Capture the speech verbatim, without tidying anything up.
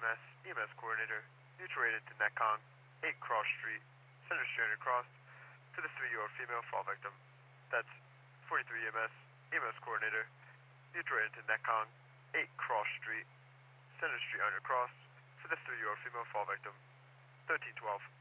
S, E M S coordinator, mutual aid into Netcong, eight Cross Street, Center Street undercross, to the three-year-old female fall victim. That's forty-three E M S, E M S coordinator, mutual aid into Netcong, eight Cross Street, Center Street undercross, to the three-year-old female fall victim. thirteen twelve.